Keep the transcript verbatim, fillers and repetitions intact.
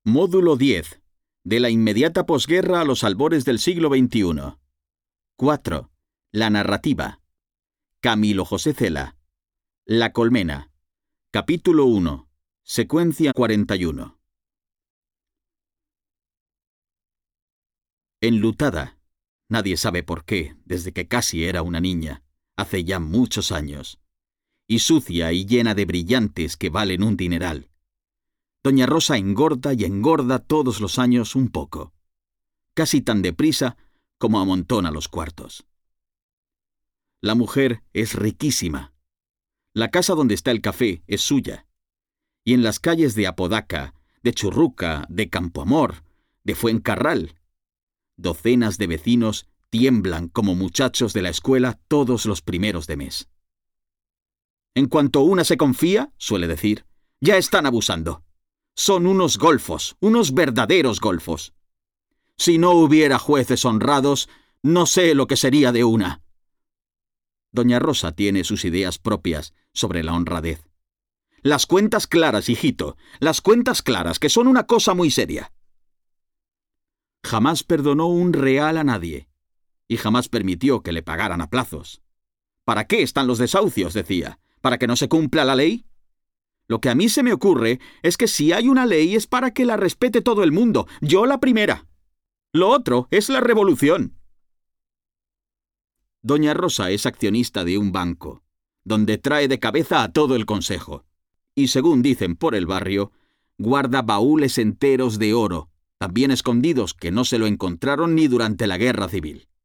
Módulo diez. De la inmediata posguerra a los albores del siglo veintiuno. cuatro. La narrativa. Camilo José Cela. La colmena. Capítulo uno. Secuencia cuarenta y uno. Enlutada, nadie sabe por qué, desde que casi era una niña, hace ya muchos años, y sucia y llena de brillantes que valen un dineral. Doña Rosa engorda y engorda todos los años un poco, casi tan deprisa como amontona los cuartos. La mujer es riquísima. La casa donde está el café es suya, y en las calles de Apodaca, de Churruca, de Campoamor, de Fuencarral, docenas de vecinos tiemblan como muchachos de la escuela todos los primeros de mes. En cuanto una se confía, suele decir, ya están abusando. Son unos golfos, unos verdaderos golfos. Si no hubiera jueces honrados, no sé lo que sería de una. Doña Rosa tiene sus ideas propias sobre la honradez. Las cuentas claras, hijito, las cuentas claras, que son una cosa muy seria. Jamás perdonó un real a nadie, y jamás permitió que le pagaran a plazos. ¿Para qué están los desahucios?, decía. ¿Para que no se cumpla la ley? Lo que a mí se me ocurre es que si hay una ley es para que la respete todo el mundo, yo la primera. Lo otro es la revolución. Doña Rosa es accionista de un banco, donde trae de cabeza a todo el consejo, y según dicen por el barrio, guarda baúles enteros de oro, también escondidos que no se lo encontraron ni durante la guerra civil.